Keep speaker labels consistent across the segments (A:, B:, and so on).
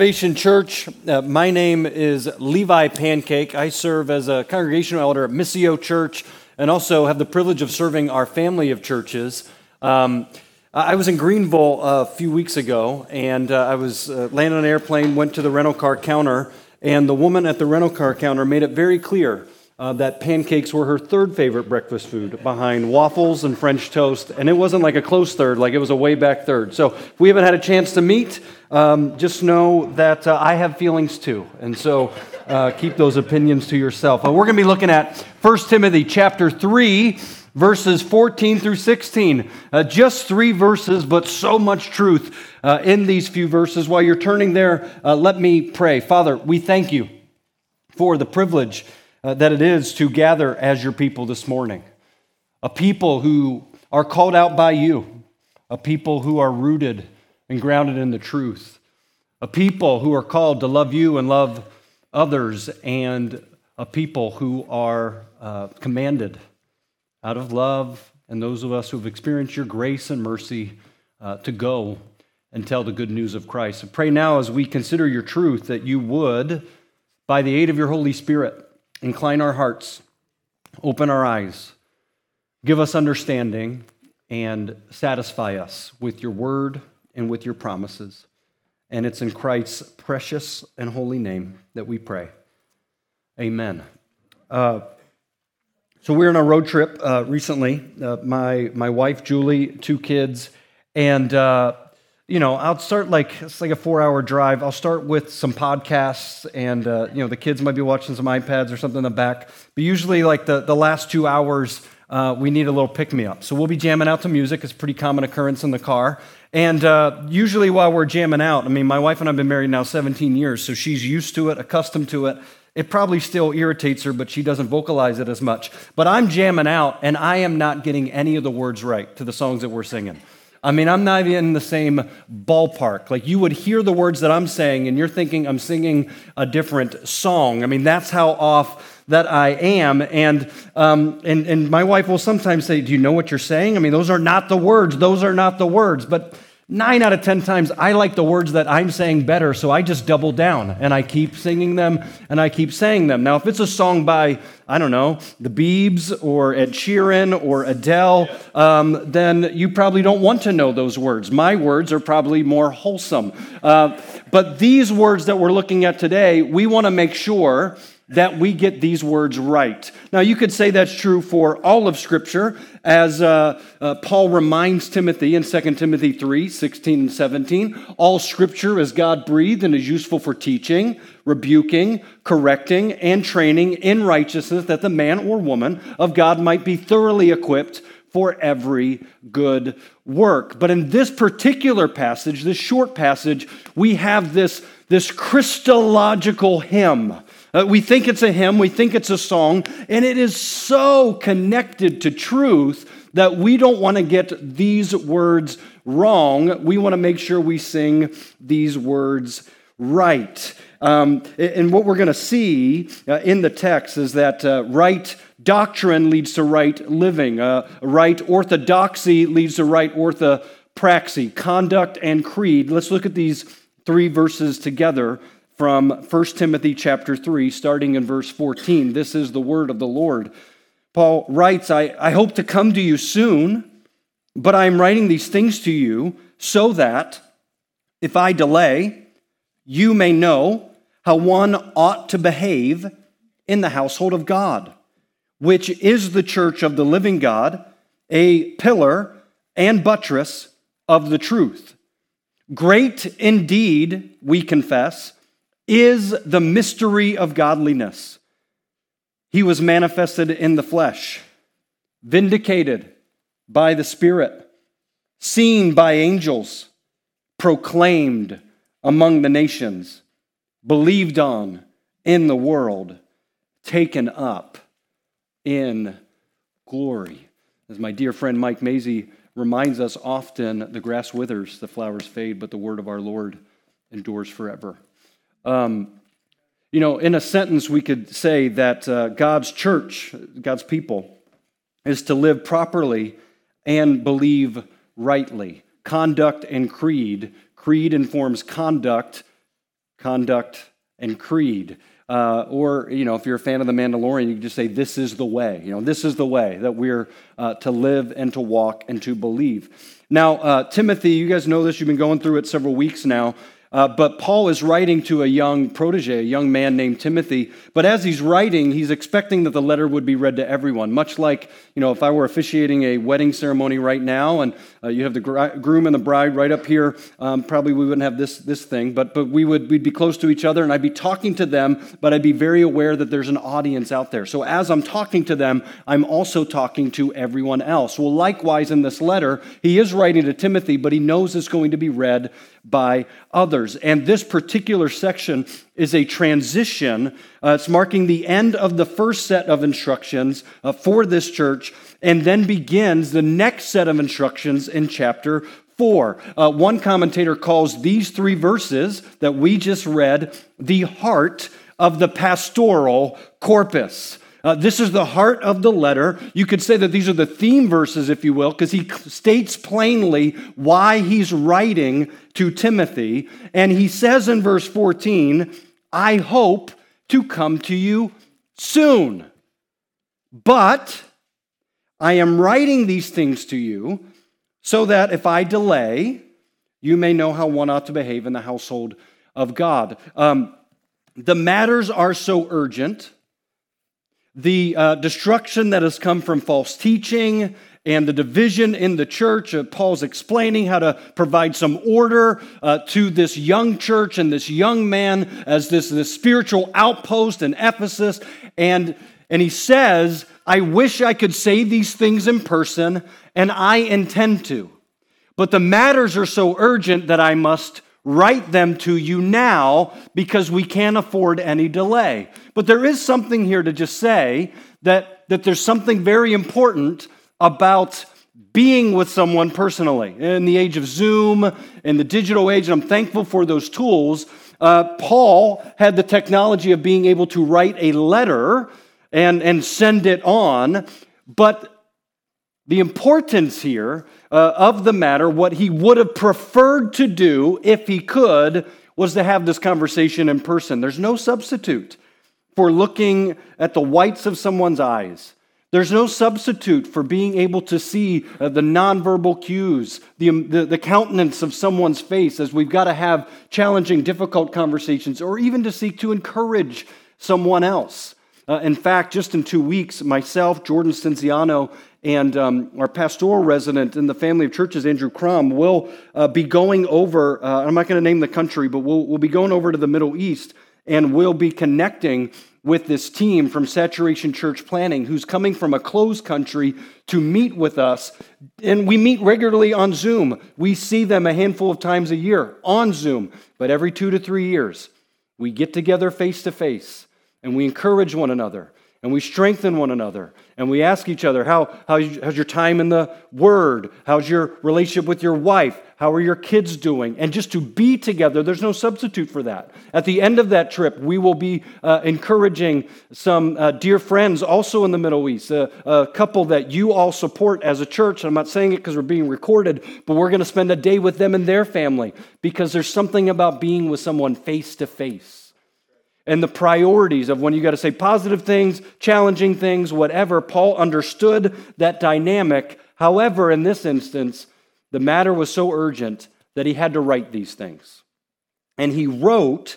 A: Salvation Church. My name is Levi Pancake. I serve as a congregational elder at Missio Church and also have the privilege of serving our family of churches. I was in Greenville a few weeks ago, and I was landing on an airplane, went to the rental car counter, and the woman at the rental car counter made it very clear that pancakes were her third favorite breakfast food behind waffles and French toast, and it wasn't like a close third, like it was a way back third. So if we haven't had a chance to meet, just know that I have feelings too, and so keep those opinions to yourself. We're going to be looking at 1 Timothy chapter 3, verses 14 through 16. Just 3 verses, but so much truth in these few verses. While you're turning there, let me pray. Father, we thank you for the privilege that it is to gather as your people this morning. A people who are called out by you. A people who are rooted and grounded in the truth. A people who are called to love you and love others. And a people who are commanded out of love, and those of us who have experienced your grace and mercy to go and tell the good news of Christ. I pray now as we consider your truth that you would, by the aid of your Holy Spirit, incline our hearts, open our eyes, give us understanding, and satisfy us with your word and with your promises. And it's in Christ's precious and holy name that we pray. Amen. So we're on a road trip recently. My wife, Julie, 2 kids, and I'll start it's like a 4-hour drive. I'll start with some podcasts, and the kids might be watching some iPads or something in the back. But usually, like the last 2 hours, we need a little pick-me-up. So we'll be jamming out to music. It's a pretty common occurrence in the car. And usually while we're jamming out, my wife and I have been married now 17 years, so she's used to it, accustomed to it. It probably still irritates her, but she doesn't vocalize it as much. But I'm jamming out, and I am not getting any of the words right to the songs that we're singing. I'm not even in the same ballpark. Like, you would hear the words that I'm saying, and you're thinking I'm singing a different song. That's how off that I am. And my wife will sometimes say, do you know what you're saying? Those are not the words. Those are not the words. But 9 out of 10 times, I like the words that I'm saying better, so I just double down, and I keep singing them, and I keep saying them. Now, if it's a song by, the Biebs, or Ed Sheeran, or Adele, then you probably don't want to know those words. My words are probably more wholesome. But these words that we're looking at today, we want to make sure that we get these words right. Now, you could say that's true for all of Scripture, as Paul reminds Timothy in 2 Timothy 3, 16 and 17. All Scripture is God-breathed and is useful for teaching, rebuking, correcting, and training in righteousness, that the man or woman of God might be thoroughly equipped for every good work. But in this particular passage, this short passage, we have this Christological hymn. We think it's a hymn, we think it's a song, and it is so connected to truth that we don't want to get these words wrong. We want to make sure we sing these words right. And what we're going to see in the text is that right doctrine leads to right living. Right orthodoxy leads to right orthopraxy, conduct and creed. Let's look at these 3 verses together from 1 Timothy chapter 3, starting in verse 14. This is the word of the Lord. Paul writes, I hope to come to you soon, but I am writing these things to you so that if I delay, you may know how one ought to behave in the household of God, which is the church of the living God, a pillar and buttress of the truth. Great indeed, we confess, is the mystery of godliness. He was manifested in the flesh, vindicated by the Spirit, seen by angels, proclaimed among the nations, believed on in the world, taken up in glory. As my dear friend Mike Mazie reminds us often, the grass withers, the flowers fade, but the word of our Lord endures forever. In a sentence, we could say that God's church, God's people, is to live properly and believe rightly. Conduct and creed. Creed informs conduct. conduct, and creed. Or, if you're a fan of The Mandalorian, you can just say, this is the way. This is the way that we're to live and to walk and to believe. Now, Timothy, you guys know this. You've been going through it several weeks now. But Paul is writing to a young protege, a young man named Timothy. But as he's writing, he's expecting that the letter would be read to everyone. Much like, if I were officiating a wedding ceremony right now, and you have the groom and the bride right up here, probably we wouldn't have this thing, but we'd be close to each other, and I'd be talking to them, but I'd be very aware that there's an audience out there. So as I'm talking to them, I'm also talking to everyone else. Well, likewise in this letter, he is writing to Timothy, but he knows it's going to be read by others. And this particular section is a transition. It's marking the end of the first set of instructions for this church, and then begins the next set of instructions in chapter 4. One commentator calls these 3 verses that we just read the heart of the pastoral corpus. This is the heart of the letter. You could say that these are the theme verses, if you will, because he states plainly why he's writing to Timothy. And he says in verse 14, I hope to come to you soon. But I am writing these things to you so that if I delay, you may know how one ought to behave in the household of God. The matters are so urgent. The destruction that has come from false teaching and the division in the church, Paul's explaining how to provide some order to this young church and this young man as this spiritual outpost in Ephesus. And he says, I wish I could say these things in person, and I intend to. But the matters are so urgent that I must write them to you now because we can't afford any delay. But there is something here to just say that there's something very important about being with someone personally. In the age of Zoom, in the digital age, and I'm thankful for those tools, Paul had the technology of being able to write a letter and send it on, but the importance here of the matter, what he would have preferred to do if he could, was to have this conversation in person. There's no substitute for looking at the whites of someone's eyes. There's no substitute for being able to see the nonverbal cues, the countenance of someone's face as we've got to have challenging, difficult conversations, or even to seek to encourage someone else. In fact, just in 2 weeks, myself, Jordan Cinciano, and our pastoral resident in the family of churches, Andrew Crum, will be going over, I'm not going to name the country, but we'll be going over to the Middle East, and we'll be connecting with this team from Saturation Church Planning who's coming from a closed country to meet with us. And we meet regularly on Zoom. We see them a handful of times a year on Zoom, but every 2 to 3 years, we get together face to face, and we encourage one another, and we strengthen one another, and we ask each other, how's your time in the Word? How's your relationship with your wife? How are your kids doing? And just to be together, there's no substitute for that. At the end of that trip, we will be encouraging some dear friends also in the Middle East, a couple that you all support as a church. I'm not saying it because we're being recorded, but we're going to spend a day with them and their family because there's something about being with someone face to face. And the priorities of when you got to say positive things, challenging things, whatever. Paul understood that dynamic. However, in this instance, the matter was so urgent that he had to write these things. And he wrote,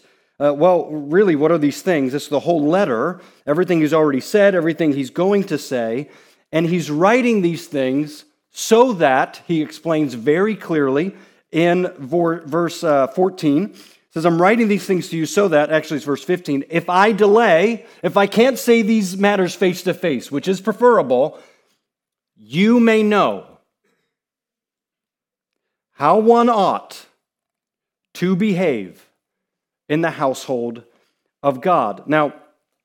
A: really, what are these things? It's the whole letter, everything he's already said, everything he's going to say. And he's writing these things so that, he explains very clearly in verse 14, says, I'm writing these things to you so that, actually it's verse 15, if I delay, if I can't say these matters face to face, which is preferable, you may know how one ought to behave in the household of God. Now,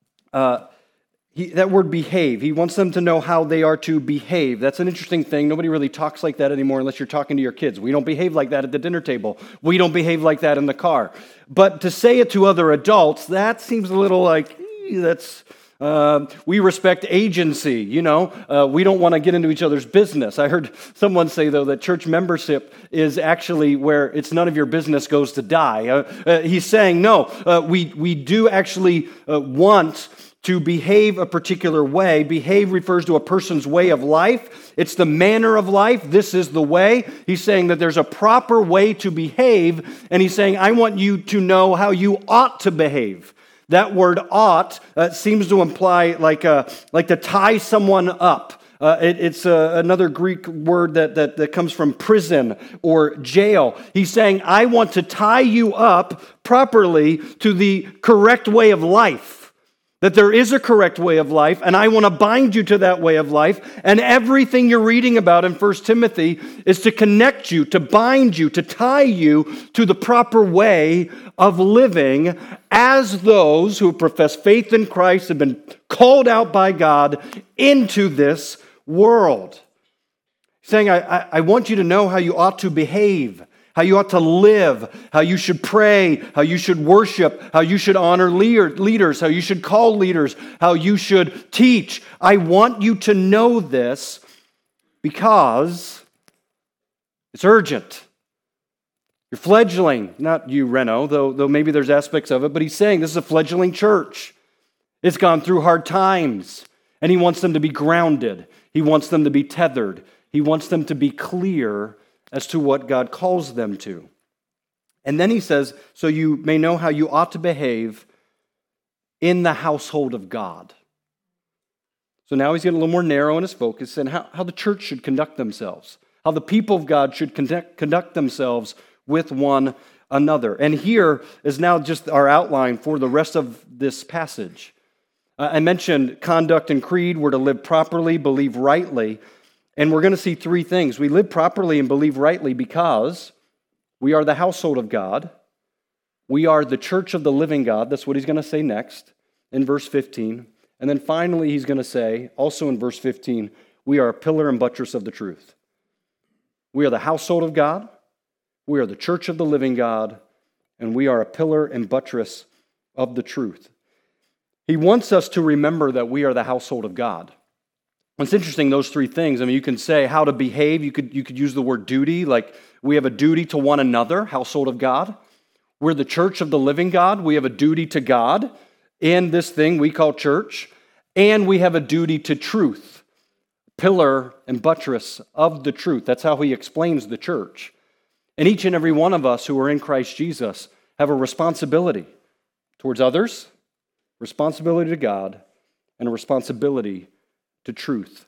A: that word behave, he wants them to know how they are to behave. That's an interesting thing. Nobody really talks like that anymore unless you're talking to your kids. We don't behave like that at the dinner table. We don't behave like that in the car. But to say it to other adults, that seems a little like, that's We respect agency, we don't want to get into each other's business. I heard someone say, though, that church membership is actually where it's none of your business goes to die. He's saying, no, we do actually want to behave a particular way. Behave refers to a person's way of life. It's the manner of life. This is the way. He's saying that there's a proper way to behave, and he's saying, I want you to know how you ought to behave. That word ought seems to imply like to tie someone up. It's another Greek word that comes from prison or jail. He's saying, I want to tie you up properly to the correct way of life. That there is a correct way of life, and I want to bind you to that way of life. And everything you're reading about in 1 Timothy is to connect you, to bind you, to tie you to the proper way of living as those who profess faith in Christ have been called out by God into this world. Saying, I want you to know how you ought to behave, how you ought to live, how you should pray, how you should worship, how you should honor leaders, how you should call leaders, how you should teach. I want you to know this because it's urgent. You're fledgling, not you, Reno, though maybe there's aspects of it, but he's saying this is a fledgling church. It's gone through hard times, and he wants them to be grounded. He wants them to be tethered. He wants them to be clear as to what God calls them to. And then he says, so you may know how you ought to behave in the household of God. So now he's getting a little more narrow in his focus and how the church should conduct themselves, how the people of God should conduct themselves with one another. And here is now just our outline for the rest of this passage. I mentioned conduct and creed. We're to live properly, believe rightly. And we're going to see three things. We live properly and believe rightly because we are the household of God. We are the church of the living God. That's what he's going to say next in verse 15. And then finally, he's going to say, also in verse 15, we are a pillar and buttress of the truth. We are the household of God. We are the church of the living God. And we are a pillar and buttress of the truth. He wants us to remember that we are the household of God. It's interesting, those three things. I mean, you can say how to behave. You could use the word duty, like we have a duty to one another, household of God. We're the church of the living God. We have a duty to God in this thing we call church. And we have a duty to truth, pillar and buttress of the truth. That's how he explains the church. And each and every one of us who are in Christ Jesus have a responsibility towards others, responsibility to God, and a responsibility to truth.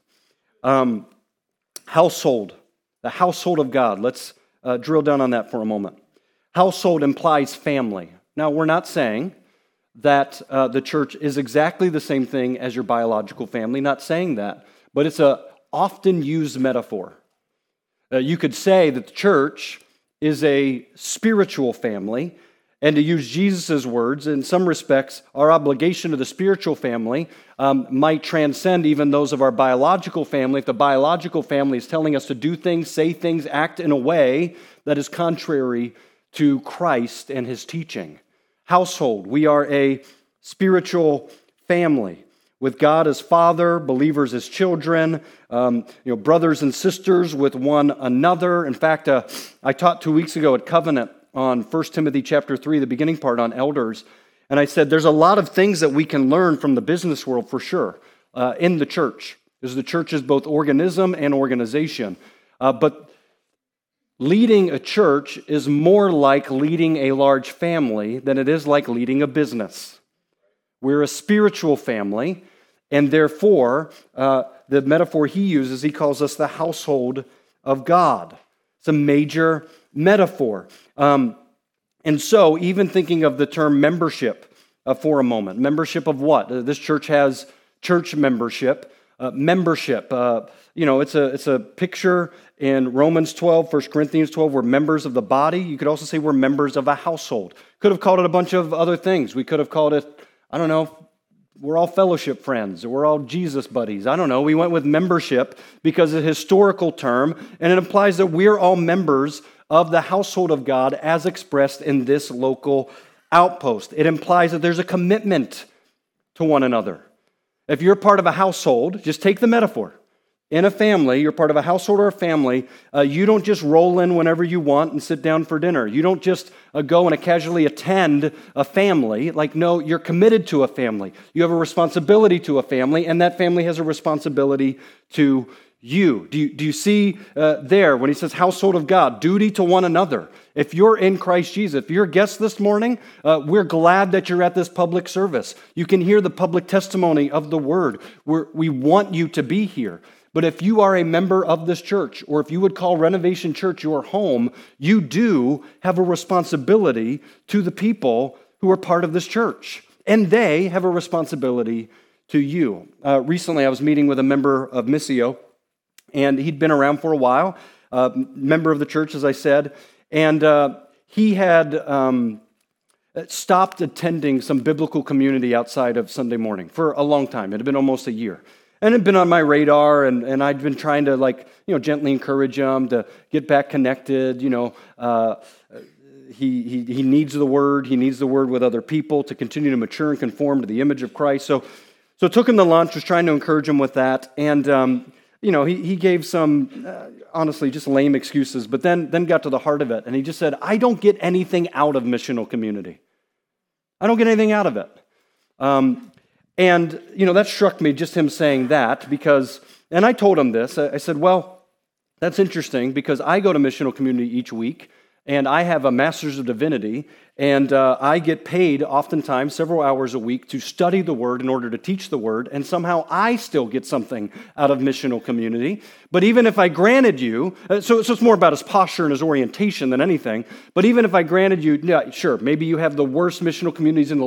A: Household, the household of God. Let's drill down on that for a moment. Household implies family. Now, we're not saying that the church is exactly the same thing as your biological family, not saying that, but it's a often used metaphor. You could say that the church is a spiritual family, and to use Jesus' words, in some respects, our obligation to the spiritual family might transcend even those of our biological family. If the biological family is telling us to do things, say things, act in a way that is contrary to Christ and his teaching. Household, we are a spiritual family with God as Father, believers as children, brothers and sisters with one another. In fact, I taught 2 weeks ago at Covenant on 1 Timothy chapter 3, the beginning part on elders. And I said there's a lot of things that we can learn from the business world for sure in the church. Because the church is both organism and organization. But leading a church is more like leading a large family than it is like leading a business. We're a spiritual family, and therefore, the metaphor he uses, he calls us the household of God. It's a major metaphor. And so, even thinking of the term membership for a moment. Membership of what? This church has church membership. It's a picture in Romans 12, 1 Corinthians 12. We're members of the body. You could also say we're members of a household. Could have called it a bunch of other things. We could have called it, we're all fellowship friends, or we're all Jesus buddies. I don't know. We went with membership because it's a historical term, and it implies that we're all members of the household of God as expressed in this local outpost. It implies that there's a commitment to one another. If you're part of a household, just take the metaphor. In a family, you're part of a household or a family, you don't just roll in whenever you want and sit down for dinner. You don't just go and casually attend a family. No, you're committed to a family. You have a responsibility to a family, and that family has a responsibility to you. Do you see there when he says household of God, duty to one another? If you're in Christ Jesus, if you're a guest this morning, we're glad that you're at this public service. You can hear the public testimony of the word. We want you to be here. But if you are a member of this church, or if you would call Renovation Church your home, you do have a responsibility to the people who are part of this church. And they have a responsibility to you. Recently, I was meeting with a member of Missio, and he'd been around for a while, member of the church, as I said, and he had stopped attending some biblical community outside of Sunday morning for a long time. It had been almost a year. And it had been on my radar, and I'd been trying to, gently encourage him to get back connected. He needs the Word. He needs the Word with other people to continue to mature and conform to the image of Christ. So I took him to lunch, was trying to encourage him with that, and he gave some, honestly, just lame excuses, but then got to the heart of it, and he just said, I don't get anything out of missional community. I don't get anything out of it. And that struck me, just him saying that, and I told him this, I said, well, that's interesting, because I go to missional community each week, and I have a Master's of Divinity, and I get paid oftentimes several hours a week to study the Word in order to teach the Word, and somehow I still get something out of missional community. But even if I granted you, so it's more about his posture and his orientation than anything, but even if I granted you, yeah, sure, maybe you have the worst missional communities in the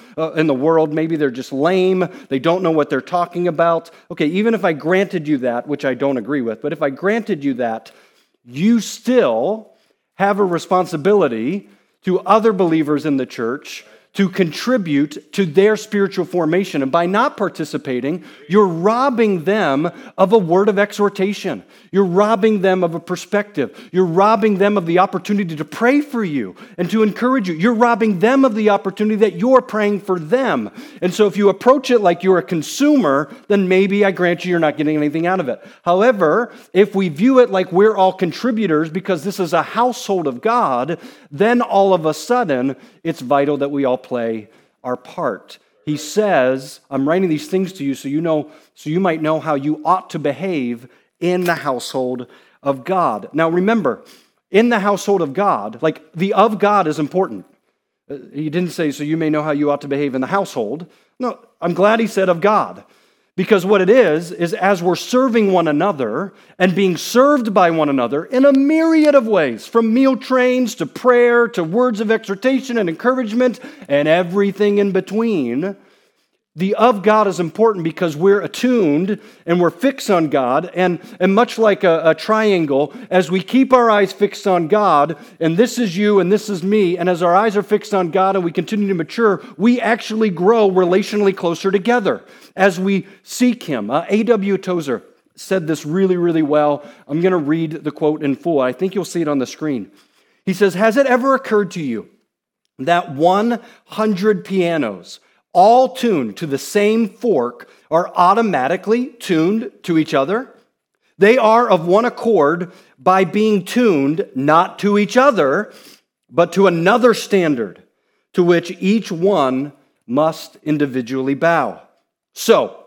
A: world, maybe they're just lame, they don't know what they're talking about. Okay, even if I granted you that, which I don't agree with, but if I granted you that, you still have a responsibility to other believers in the church to contribute to their spiritual formation. And by not participating, you're robbing them of a word of exhortation. You're robbing them of a perspective. You're robbing them of the opportunity to pray for you and to encourage you. You're robbing them of the opportunity that you're praying for them. And so if you approach it like you're a consumer, then maybe I grant you're not getting anything out of it. However, if we view it like we're all contributors because this is a household of God, then all of a sudden, it's vital that we all play our part. He says, I'm writing these things to you so you might know how you ought to behave in the household of God. Now remember, in the household of God, the of God is important. He didn't say, so you may know how you ought to behave in the household. No, I'm glad he said of God. Because what it is as we're serving one another and being served by one another in a myriad of ways, from meal trains to prayer to words of exhortation and encouragement and everything in between, the of God is important because we're attuned and we're fixed on God. And much like a triangle, as we keep our eyes fixed on God, and this is you and this is me, and as our eyes are fixed on God and we continue to mature, we actually grow relationally closer together as we seek Him. A.W. Tozer said this really, really well. I'm going to read the quote in full. I think you'll see it on the screen. He says, has it ever occurred to you that 100 pianos all tuned to the same fork are automatically tuned to each other? They are of one accord by being tuned not to each other, but to another standard to which each one must individually bow. So,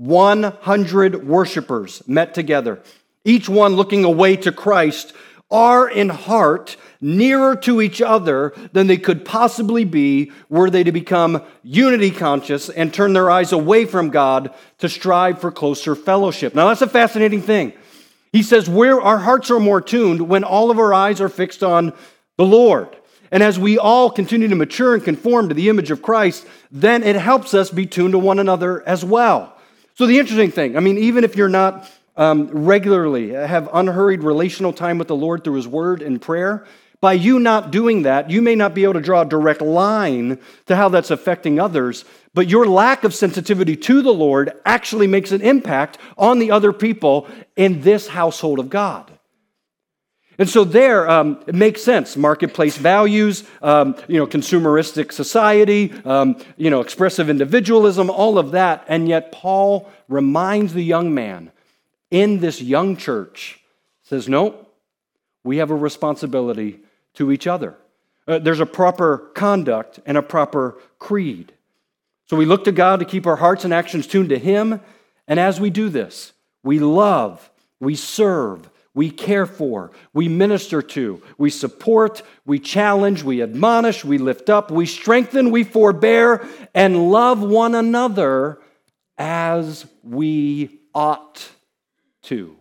A: 100 worshipers met together, each one looking away to Christ, are in heart nearer to each other than they could possibly be were they to become unity conscious and turn their eyes away from God to strive for closer fellowship. Now that's a fascinating thing. He says where our hearts are more tuned when all of our eyes are fixed on the Lord. And as we all continue to mature and conform to the image of Christ, then it helps us be tuned to one another as well. So the interesting thing, even if you're not regularly have unhurried relational time with the Lord through His Word and prayer, by you not doing that, you may not be able to draw a direct line to how that's affecting others, but your lack of sensitivity to the Lord actually makes an impact on the other people in this household of God. And so there, it makes sense. Marketplace values, consumeristic society, expressive individualism, all of that. And yet Paul reminds the young man in this young church, says, no, we have a responsibility to each other. There's a proper conduct and a proper creed. So we look to God to keep our hearts and actions tuned to Him. And as we do this, we love, we serve, we care for, we minister to, we support, we challenge, we admonish, we lift up, we strengthen, we forbear, and love one another as we ought to.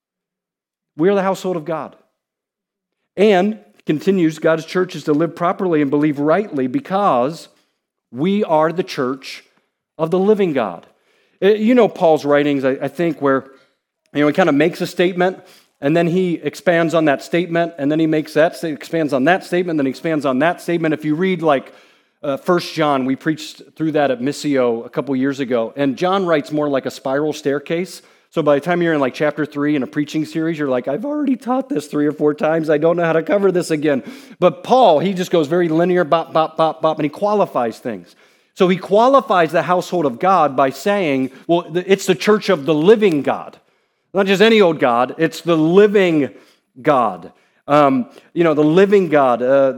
A: We are the household of God. And, continues, God's church is to live properly and believe rightly because we are the church of the living God. You know Paul's writings, I think, where he kind of makes a statement, and then he expands on that statement, and then he expands on that statement, then he expands on that statement. If you read 1 John, we preached through that at Missio a couple years ago, and John writes more like a spiral staircase. So by the time you're in chapter 3 in a preaching series, you're like, I've already taught this 3 or 4 times. I don't know how to cover this again. But Paul, he just goes very linear, bop, bop, bop, bop, and he qualifies things. So he qualifies the household of God by saying, well, it's the church of the living God. Not just any old God, it's the living God. The living God,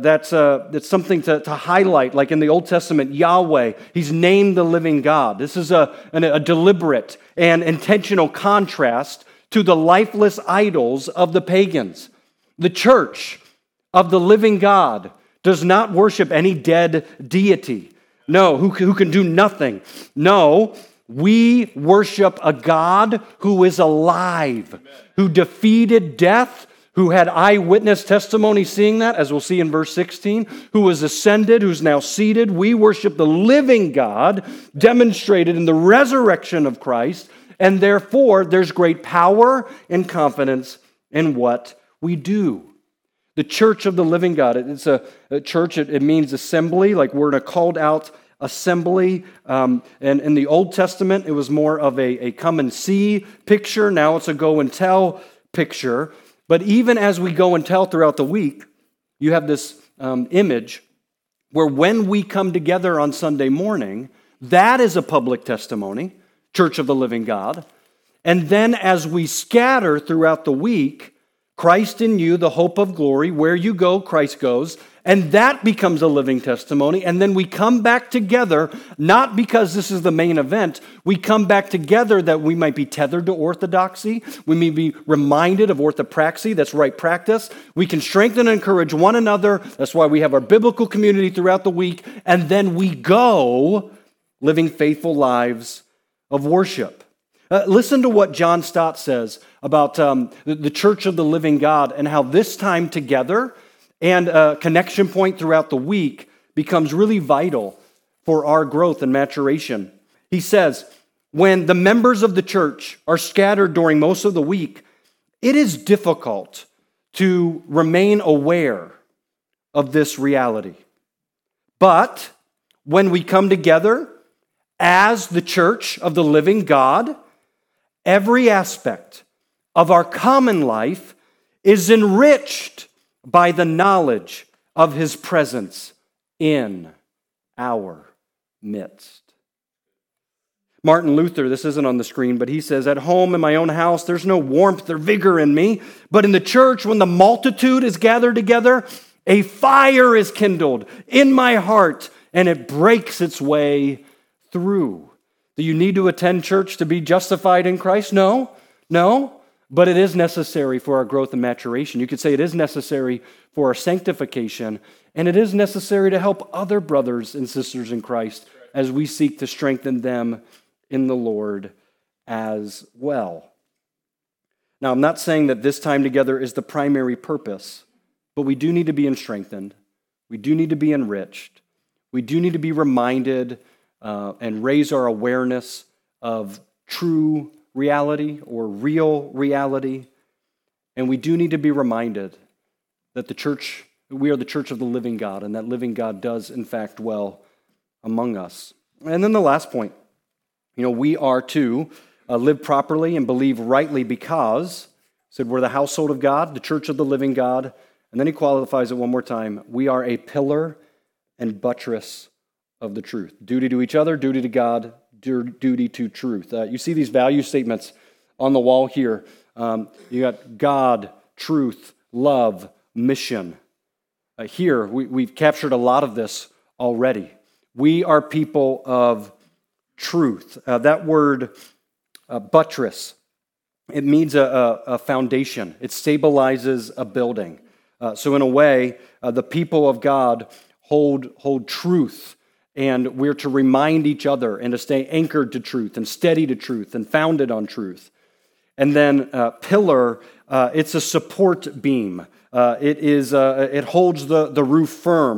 A: that's something to highlight. Like in the Old Testament, Yahweh, He's named the living God. This is a deliberate and intentional contrast to the lifeless idols of the pagans. The church of the living God does not worship any dead deity. No, who can do nothing. No, we worship a God who is alive, who defeated death, who had eyewitness testimony seeing that, as we'll see in verse 16, who was ascended, who's now seated. We worship the living God demonstrated in the resurrection of Christ, and therefore there's great power and confidence in what we do. The church of the living God, it's a church, it means assembly, like we're in a called out assembly. And in the Old Testament, it was more of a come and see picture. Now it's a go and tell picture. But even as we go and tell throughout the week, you have this image where when we come together on Sunday morning, that is a public testimony, Church of the Living God. And then as we scatter throughout the week, Christ in you, the hope of glory, where you go, Christ goes, and that becomes a living testimony. And then we come back together, not because this is the main event, we come back together that we might be tethered to orthodoxy, we may be reminded of orthopraxy, that's right practice. We can strengthen and encourage one another, that's why we have our biblical community throughout the week, and then we go living faithful lives of worship. Listen to what John Stott says about the Church of the Living God and how this time together and a connection point throughout the week becomes really vital for our growth and maturation. He says, when the members of the church are scattered during most of the week, it is difficult to remain aware of this reality. But when we come together as the church of the living God, every aspect of our common life is enriched by the knowledge of His presence in our midst. Martin Luther, this isn't on the screen, but he says, at home in my own house, there's no warmth or vigor in me, but in the church, when the multitude is gathered together, a fire is kindled in my heart, and it breaks its way through. Do you need to attend church to be justified in Christ? No, but it is necessary for our growth and maturation. You could say it is necessary for our sanctification, and it is necessary to help other brothers and sisters in Christ as we seek to strengthen them in the Lord as well. Now, I'm not saying that this time together is the primary purpose, but we do need to be strengthened. We do need to be enriched. We do need to be reminded and raise our awareness of true reality or real reality. And we do need to be reminded that we are the church of the living God, and that living God does, in fact, dwell among us. And then the last point, we are to live properly and believe rightly because, said we're the household of God, the church of the living God. And then he qualifies it one more time. We are a pillar and buttress of the truth. Duty to each other, duty to God, duty to truth. You see these value statements on the wall here. You got God, truth, love, mission. Here, we've captured a lot of this already. We are people of truth. That word, buttress, it means a foundation. It stabilizes a building. So in a way, the people of God hold truth, and we're to remind each other and to stay anchored to truth and steady to truth and founded on truth. And then pillar, it's a support beam. It holds the roof firm,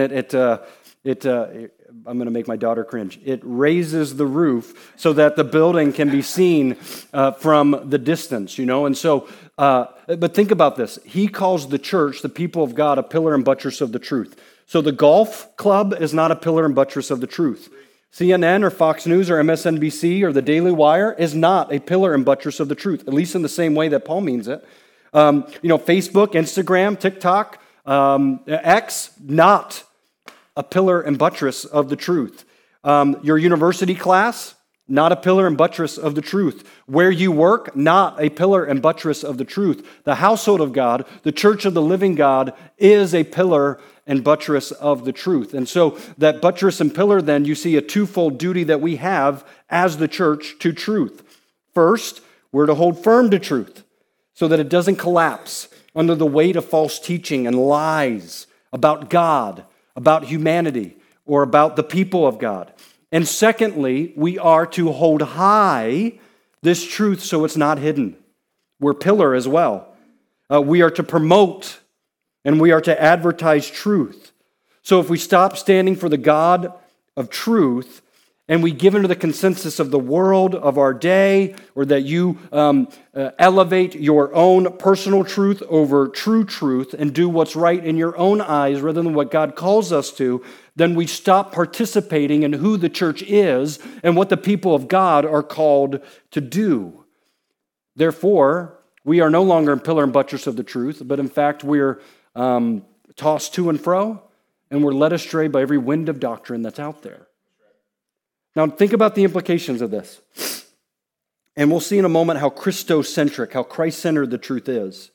A: and I'm going to make my daughter cringe. It raises the roof so that the building can be seen from the distance, And so, but think about this. He calls the church, the people of God, a pillar and buttress of the truth. So the golf club is not a pillar and buttress of the truth. CNN or Fox News or MSNBC or the Daily Wire is not a pillar and buttress of the truth, at least in the same way that Paul means it. Facebook, Instagram, TikTok, X, not a pillar and buttress of the truth. Your university class, not a pillar and buttress of the truth. Where you work, not a pillar and buttress of the truth. The household of God, the church of the living God, is a pillar and buttress of the truth. And so that buttress and pillar, then, you see a twofold duty that we have as the church to truth. First, we're to hold firm to truth so that it doesn't collapse under the weight of false teaching and lies about God, about humanity, or about the people of God. And secondly, we are to hold high this truth so it's not hidden. We're pillar as well. We are to promote and we are to advertise truth. So if we stop standing for the God of truth and we give into the consensus of the world of our day, or that you elevate your own personal truth over true truth and do what's right in your own eyes rather than what God calls us to, then we stop participating in who the church is and what the people of God are called to do. Therefore, we are no longer in pillar and buttress of the truth, but in fact we're tossed to and fro, and we're led astray by every wind of doctrine that's out there. Now, think about the implications of this. And we'll see in a moment how Christocentric, how Christ-centered the truth is.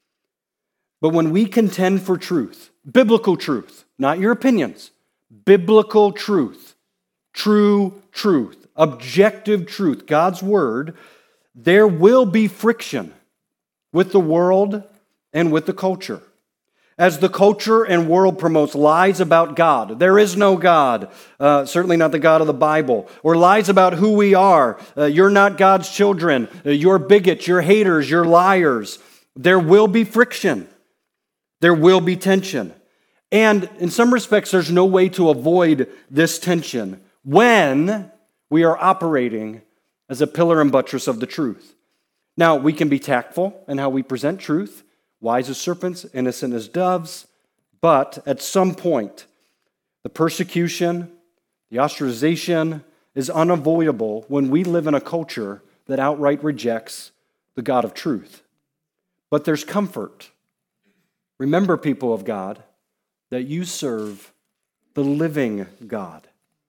A: But when we contend for truth, biblical truth, not your opinions, biblical truth, true truth, objective truth, God's word, there will be friction with the world and with the culture. As the culture and world promotes lies about God, there is no God, certainly not the God of the Bible, or lies about who we are, you're not God's children, you're bigots, you're haters, you're liars, there will be friction, there will be tension. And in some respects, there's no way to avoid this tension when we are operating as a pillar and buttress of the truth. Now, we can be tactful in how we present truth, wise as serpents, innocent as doves, but at some point, the persecution, the ostracization is unavoidable when we live in a culture that outright rejects the God of truth. But there's comfort. Remember, people of God, that you serve the living God.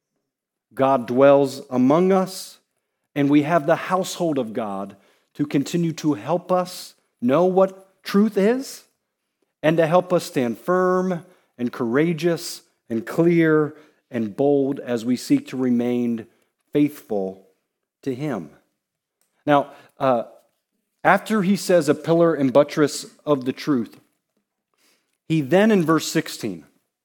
A: God dwells among us, and we have the household of God to continue to help us know what truth is, and to help us stand firm and courageous and clear and bold as we seek to remain faithful to Him. Now, after he says a pillar and buttress of the truth, he then in verse 16,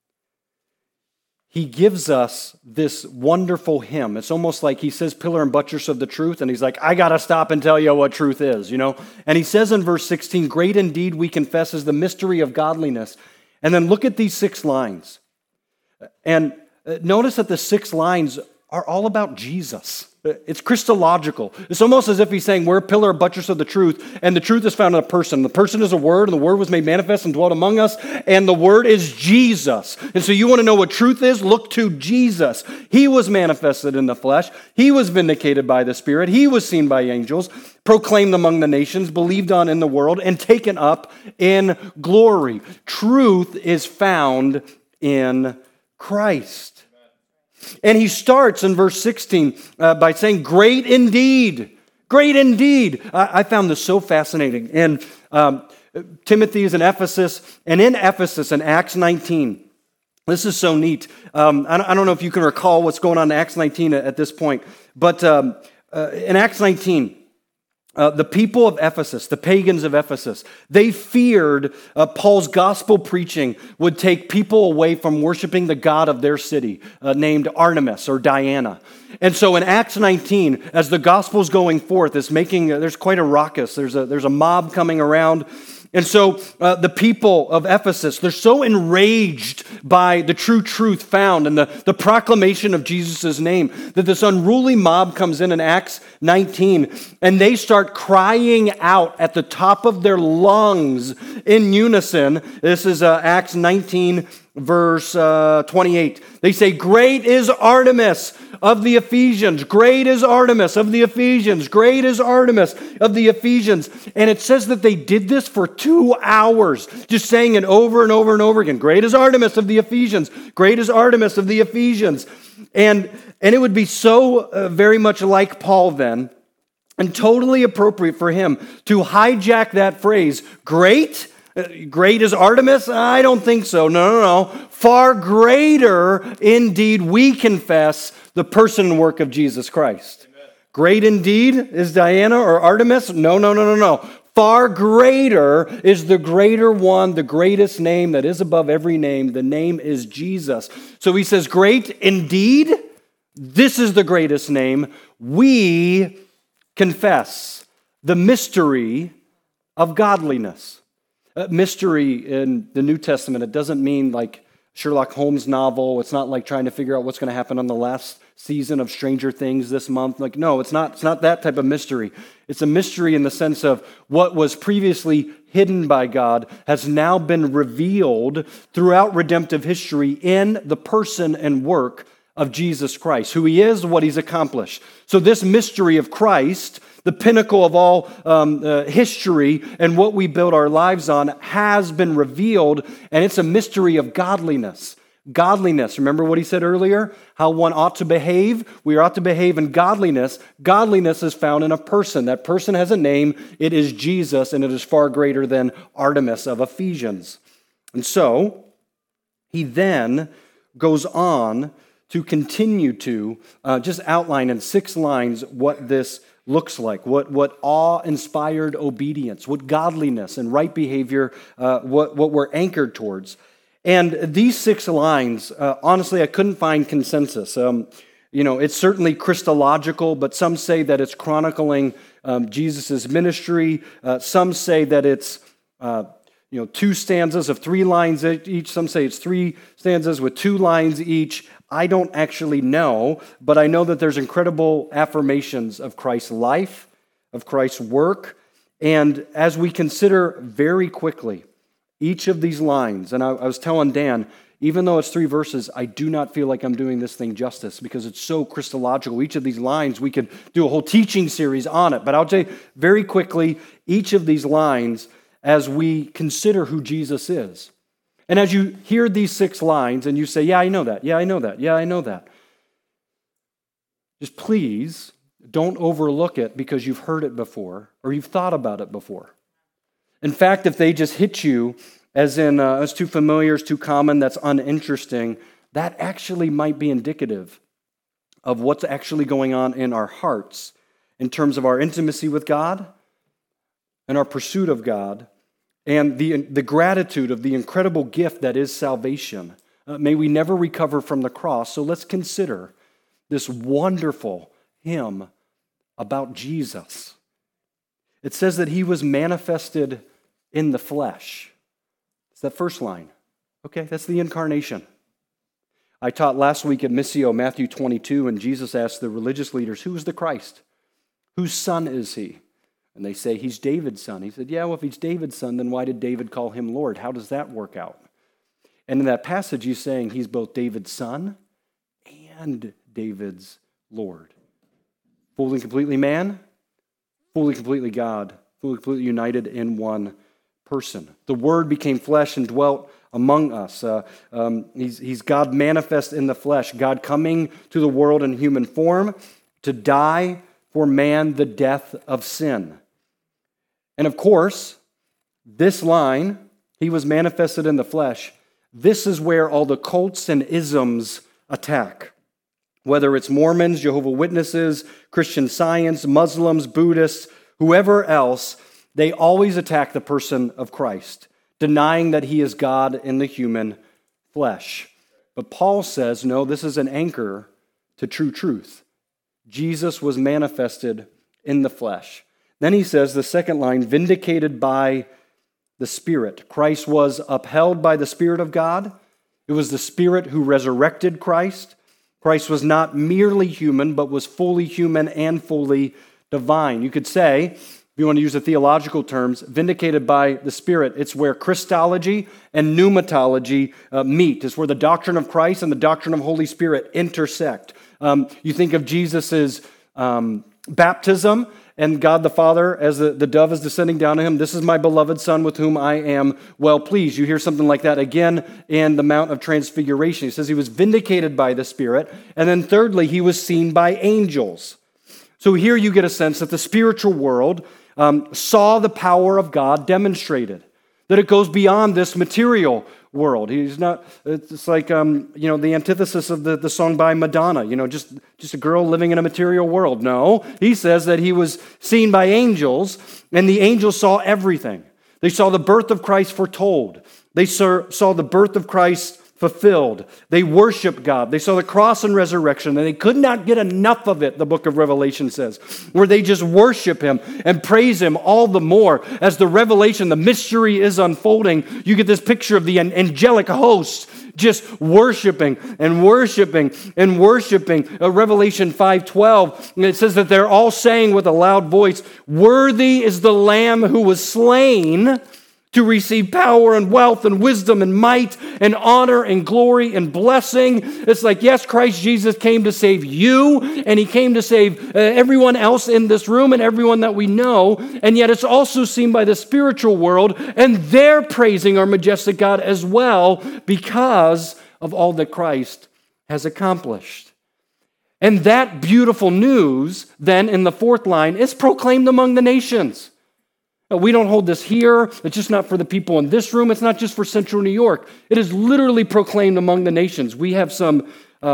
A: he gives us this wonderful hymn. It's almost like he says pillar and buttress of the truth, and he's like, I got to stop and tell you what truth is, And he says in verse 16, great indeed we confess is the mystery of godliness. And then look at these 6 lines. And notice that the 6 lines are all about Jesus. It's Christological. It's almost as if he's saying we're a pillar of buttress of the truth, and the truth is found in a person. The person is a word, and the word was made manifest and dwelt among us, and the word is Jesus. And so you want to know what truth is? Look to Jesus. He was manifested in the flesh. He was vindicated by the Spirit. He was seen by angels, proclaimed among the nations, believed on in the world, and taken up in glory. Truth is found in Christ. And he starts in verse 16 by saying, great indeed, great indeed. I found this so fascinating. And Timothy is in Ephesus, and in Ephesus in Acts 19, this is so neat. I don't know if you can recall what's going on in Acts 19 at this point, but in Acts 19, the people of Ephesus, the pagans of Ephesus, they feared Paul's gospel preaching would take people away from worshiping the god of their city, named Artemis or Diana. And so in Acts 19, as the gospel's going forth, there's quite a ruckus. There's a mob coming around. And so the people of Ephesus, they're so enraged by the true truth found and the proclamation of Jesus' name that this unruly mob comes in Acts 19, and they start crying out at the top of their lungs in unison. This is Acts 19, verse 28. They say, great is Artemis of the Ephesians. Great is Artemis of the Ephesians. Great is Artemis of the Ephesians. And it says that they did this for 2 hours, just saying it over and over and over again. Great is Artemis of the Ephesians. Great is Artemis of the Ephesians. And it would be so very much like Paul then, and totally appropriate for him to hijack that phrase, great? Great is Artemis? I don't think so. No. Far greater, indeed, we confess the person and work of Jesus Christ. Amen. Great indeed is Diana or Artemis? No. Far greater is the greater one, the greatest name that is above every name. The name is Jesus. So he says, great indeed, this is the greatest name. We confess the mystery of godliness. Mystery in the New Testament, it doesn't mean like Sherlock Holmes novel. It's not like trying to figure out what's going to happen on the last season of Stranger Things this month. Like, no, it's not that type of mystery. It's a mystery in the sense of what was previously hidden by God has now been revealed throughout redemptive history in the person and work of Jesus Christ, who he is, what he's accomplished. So this mystery of Christ, the pinnacle of all history and what we build our lives on, has been revealed, and it's a mystery of godliness. Godliness, remember what he said earlier? How one ought to behave? We ought to behave in godliness. Godliness is found in a person. That person has a name. It is Jesus, and it is far greater than Artemis of Ephesians. And so, he then goes on to continue to just outline in 6 lines what this looks like, what awe-inspired obedience, what godliness and right behavior, what we're anchored towards. And these 6 lines, honestly, I couldn't find consensus. It's certainly Christological, but some say that it's chronicling Jesus' ministry. Some say that it's 2 stanzas of 3 lines each. Some say it's 3 stanzas with 2 lines each. I don't actually know, but I know that there's incredible affirmations of Christ's life, of Christ's work, and as we consider very quickly each of these lines, and I was telling Dan, even though it's 3 verses, I do not feel like I'm doing this thing justice because it's so Christological. Each of these lines, we could do a whole teaching series on it, but I'll say very quickly each of these lines as we consider who Jesus is. And as you hear these 6 lines and you say, yeah, I know that, yeah, I know that, yeah, I know that, just please don't overlook it because you've heard it before or you've thought about it before. In fact, if they just hit you as in, it's too familiar, it's too common, that's uninteresting, that actually might be indicative of what's actually going on in our hearts in terms of our intimacy with God and our pursuit of God, and the gratitude of the incredible gift that is salvation. May we never recover from the cross. So let's consider this wonderful hymn about Jesus. It says that he was manifested in the flesh. It's that first line. Okay, that's the incarnation. I taught last week at Missio, Matthew 22, and Jesus asked the religious leaders, who is the Christ? Whose son is he? And they say, he's David's son. He said, yeah, well, if he's David's son, then why did David call him Lord? How does that work out? And in that passage, he's saying he's both David's son and David's Lord. Fully and completely man, fully completely God, fully completely united in one person. The Word became flesh and dwelt among us. He's God manifest in the flesh, God coming to the world in human form to die for man the death of sin. And of course, this line, he was manifested in the flesh, this is where all the cults and isms attack. Whether it's Mormons, Jehovah's Witnesses, Christian Science, Muslims, Buddhists, whoever else, they always attack the person of Christ, denying that he is God in the human flesh. But Paul says, no, this is an anchor to true truth. Jesus was manifested in the flesh. Then he says, the second line, vindicated by the Spirit. Christ was upheld by the Spirit of God. It was the Spirit who resurrected Christ. Christ was not merely human, but was fully human and fully divine. You could say, if you want to use the theological terms, vindicated by the Spirit. It's where Christology and pneumatology meet. It's where the doctrine of Christ and the doctrine of Holy Spirit intersect. You think of Jesus' baptism and God the Father as the dove is descending down to him. This is my beloved Son with whom I am well pleased. You hear something like that again in the Mount of Transfiguration. He says he was vindicated by the Spirit. And then thirdly, he was seen by angels. So here you get a sense that the spiritual world saw the power of God demonstrated, that it goes beyond this material world. He's not, it's like, the antithesis of the song by Madonna, just a girl living in a material world. No, he says that he was seen by angels, and the angels saw everything. They saw the birth of Christ foretold. They saw the birth of Christ fulfilled. They worshiped God. They saw the cross and resurrection, and they could not get enough of it, the book of Revelation says, where they just worship him and praise him all the more. As the revelation, the mystery is unfolding, you get this picture of the angelic hosts just worshiping and worshiping and worshiping. Revelation 5:12, it says that they're all saying with a loud voice, "Worthy is the Lamb who was slain to receive power and wealth and wisdom and might and honor and glory and blessing." It's like, yes, Christ Jesus came to save you, and he came to save everyone else in this room and everyone that we know, and yet it's also seen by the spiritual world, and they're praising our majestic God as well because of all that Christ has accomplished. And that beautiful news, then, in the fourth line, is proclaimed among the nations. We don't hold this here. It's just not for the people in this room. It's not just for Central New York. It is literally proclaimed among the nations. We have some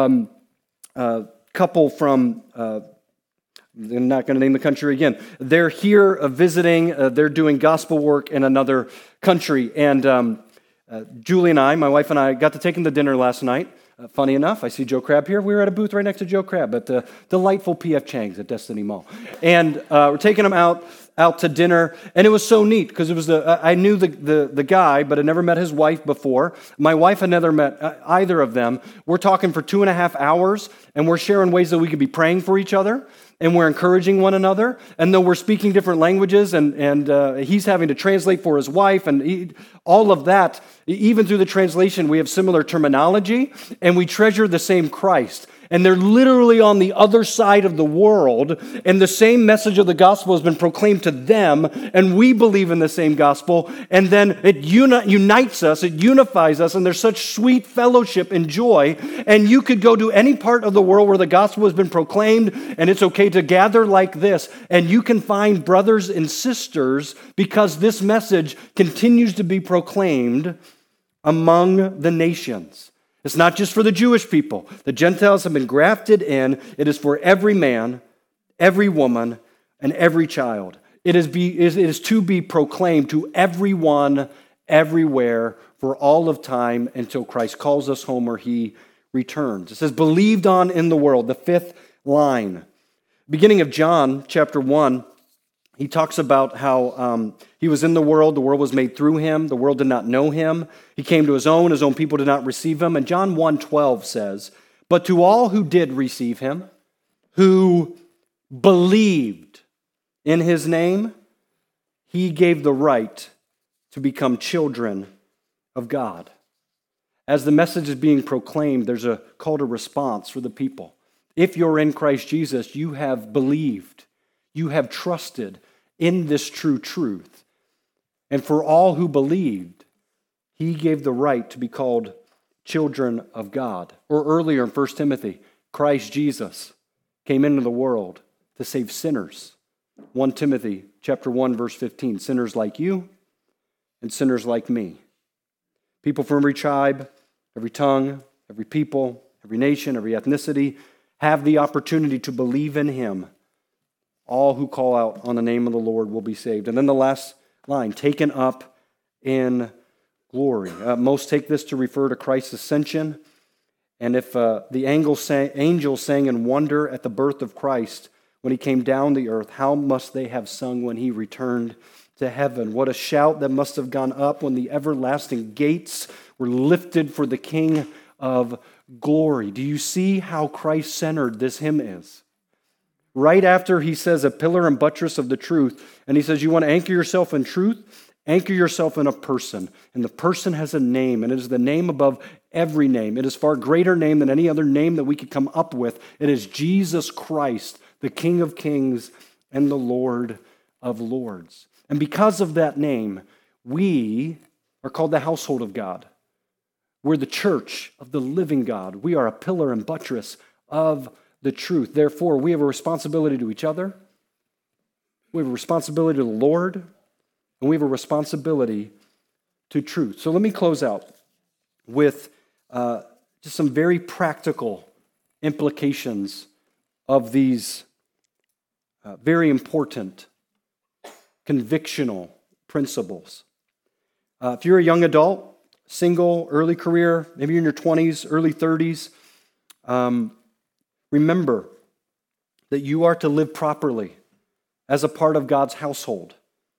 A: couple from, I'm not going to name the country again. They're here visiting. They're doing gospel work in another country. And Julie and I, my wife and I, got to take them to dinner last night. Funny enough, I see Joe Crabb here. We were at a booth right next to Joe Crabb at the delightful P.F. Chang's at Destiny Mall. And we're taking them out to dinner, and it was so neat because it was I knew the guy, but I never met his wife before. My wife had never met either of them. We're talking for 2.5 hours, and we're sharing ways that we could be praying for each other, and we're encouraging one another. And though we're speaking different languages, and he's having to translate for his wife, and all of that, even through the translation, we have similar terminology, and we treasure the same Christ. And they're literally on the other side of the world, and the same message of the gospel has been proclaimed to them, and we believe in the same gospel, and then it unites us, it unifies us, and there's such sweet fellowship and joy. And you could go to any part of the world where the gospel has been proclaimed, and it's okay to gather like this, and you can find brothers and sisters because this message continues to be proclaimed among the nations. It's not just for the Jewish people. The Gentiles have been grafted in. It is for every man, every woman, and every child. It is to be proclaimed to everyone, everywhere, for all of time until Christ calls us home or he returns. It says, believed on in the world, the fifth line. Beginning of John chapter 1, he talks about how he was in the world was made through him, the world did not know him. He came to his own people did not receive him. And John 1:12 says, "But to all who did receive him, who believed in his name, he gave the right to become children of God." As the message is being proclaimed, there's a call to response for the people. If you're in Christ Jesus, you have believed, you have trusted in this true truth. And for all who believed, he gave the right to be called children of God. Or earlier in 1 Timothy, Christ Jesus came into the world to save sinners. 1 Timothy chapter 1, verse 15, sinners like you and sinners like me. People from every tribe, every tongue, every people, every nation, every ethnicity have the opportunity to believe in him. All who call out on the name of the Lord will be saved. And then the last line, taken up in glory. Most take this to refer to Christ's ascension. And if the angels sang in wonder at the birth of Christ when he came down the earth, how must they have sung when he returned to heaven? What a shout that must have gone up when the everlasting gates were lifted for the King of glory. Do you see how Christ-centered this hymn is? Right after he says a pillar and buttress of the truth, and he says you want to anchor yourself in truth, anchor yourself in a person. And the person has a name, and it is the name above every name. It is far greater name than any other name that we could come up with. It is Jesus Christ, the King of kings and the Lord of lords. And because of that name, we are called the household of God. We're the church of the living God. We are a pillar and buttress of the truth. Therefore, we have a responsibility to each other. We have a responsibility to the Lord. And we have a responsibility to truth. So let me close out with just some very practical implications of these very important convictional principles. If you're a young adult, single, early career, maybe you're in your 20s, early 30s, remember that you are to live properly as a part of God's household.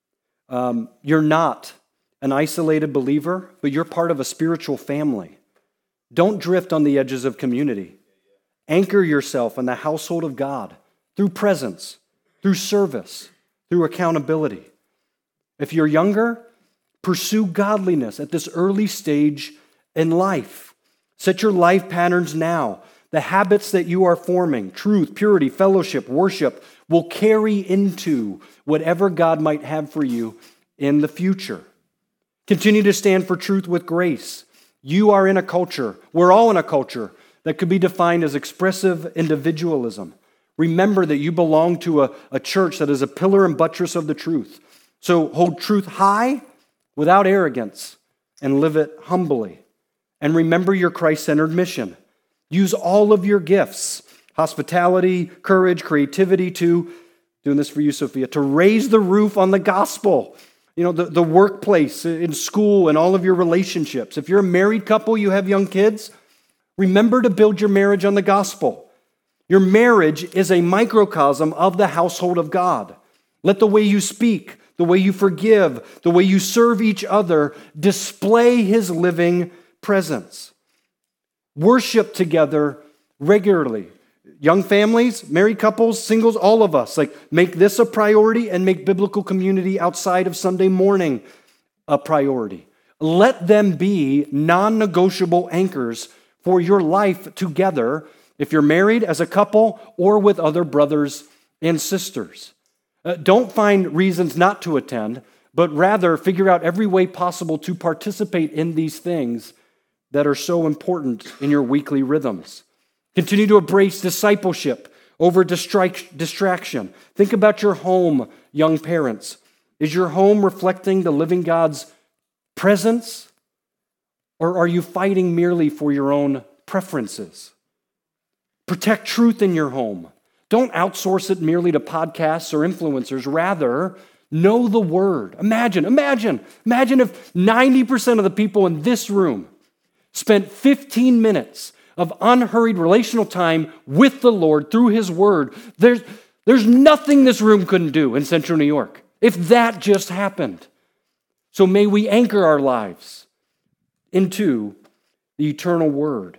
A: You're not an isolated believer, but you're part of a spiritual family. Don't drift on the edges of community. Anchor yourself in the household of God through presence, through service, through accountability. If you're younger, pursue godliness at this early stage in life. Set your life patterns now. The habits that you are forming, truth, purity, fellowship, worship, will carry into whatever God might have for you in the future. Continue to stand for truth with grace. You are in a culture, we're all in a culture that could be defined as expressive individualism. Remember that you belong to a church that is a pillar and buttress of the truth. So hold truth high without arrogance and live it humbly. And remember your Christ-centered mission. Use all of your gifts, hospitality, courage, creativity doing this for you, Sophia, to raise the roof on the gospel. You know, the workplace, in school, and all of your relationships. If you're a married couple, you have young kids, remember to build your marriage on the gospel. Your marriage is a microcosm of the household of God. Let the way you speak, the way you forgive, the way you serve each other display his living presence. Worship together regularly. Young families, married couples, singles, all of us, make this a priority and make biblical community outside of Sunday morning a priority. Let them be non-negotiable anchors for your life together, if you're married as a couple or with other brothers and sisters. Don't find reasons not to attend, but rather figure out every way possible to participate in these things that are so important in your weekly rhythms. Continue to embrace discipleship over distraction. Think about your home, young parents. Is your home reflecting the living God's presence, or are you fighting merely for your own preferences? Protect truth in your home. Don't outsource it merely to podcasts or influencers. Rather, know the word. Imagine if 90% of the people in this room spent 15 minutes of unhurried relational time with the Lord through his word. There's There's nothing this room couldn't do in Central New York if that just happened. So may we anchor our lives into the eternal word.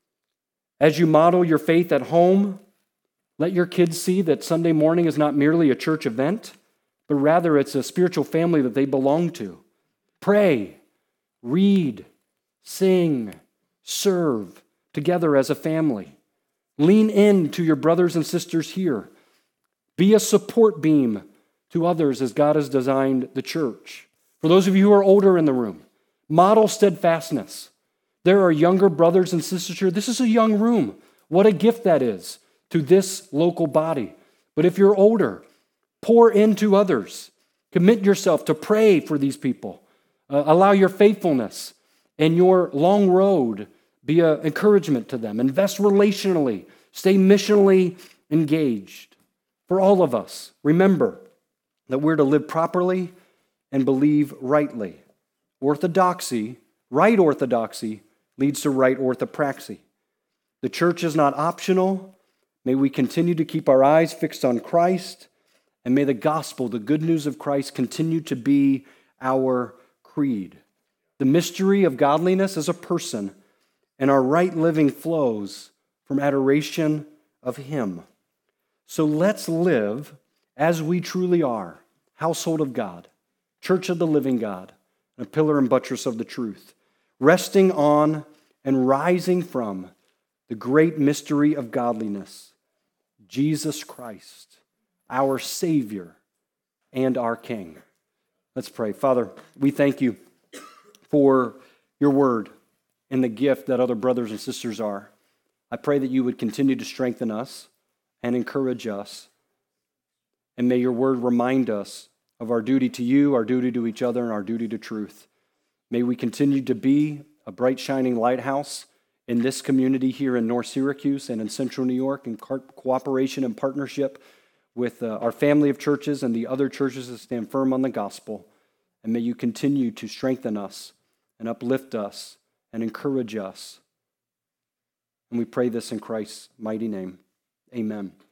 A: As you model your faith at home, let your kids see that Sunday morning is not merely a church event, but rather it's a spiritual family that they belong to. Pray, read, sing, serve together as a family. Lean in to your brothers and sisters here. Be a support beam to others as God has designed the church. For those of you who are older in the room, model steadfastness. There are younger brothers and sisters here. This is a young room. What a gift that is to this local body. But if you're older, pour into others. Commit yourself to pray for these people. Allow your faithfulness and your long road be an encouragement to them. Invest relationally. Stay missionally engaged. For all of us, remember that we're to live properly and believe rightly. Orthodoxy, right orthodoxy, leads to right orthopraxy. The church is not optional. May we continue to keep our eyes fixed on Christ, and may the gospel, the good news of Christ, continue to be our creed. The mystery of godliness is a person, and our right living flows from adoration of Him. So let's live as we truly are, household of God, church of the living God, and a pillar and buttress of the truth, resting on and rising from the great mystery of godliness, Jesus Christ, our Savior and our King. Let's pray. Father, we thank you for your word and the gift that other brothers and sisters are. I pray that you would continue to strengthen us and encourage us. And may your word remind us of our duty to you, our duty to each other, and our duty to truth. May we continue to be a bright, shining lighthouse in this community here in North Syracuse and in Central New York in cooperation and partnership with our family of churches and the other churches that stand firm on the gospel. And may you continue to strengthen us and uplift us and encourage us. And we pray this in Christ's mighty name. Amen.